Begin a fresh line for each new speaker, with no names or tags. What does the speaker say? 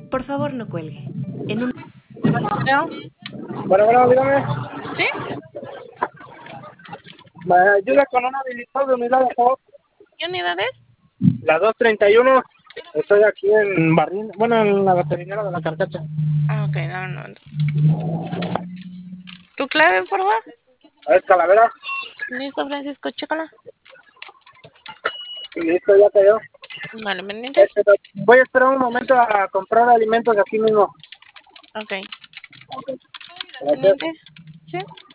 Por favor, no cuelgue. En un...
¿No?
Bueno, dígame.
¿Sí?
¿Me ayuda con un habilitado de unidad, por favor?
¿Qué unidades?
La 231. Estoy aquí en Barrín, bueno, en la veterinera de la Carcacha.
Ah, ok, no. ¿Tu clave, por favor?
¿Es Calavera?
Listo, Francisco, chécala.
Listo, ya cayó.
Vale, pendiente.
Voy a esperar un momento a comprar alimentos aquí mismo.
Ok.
Gracias.
Pendiente. ¿Sí?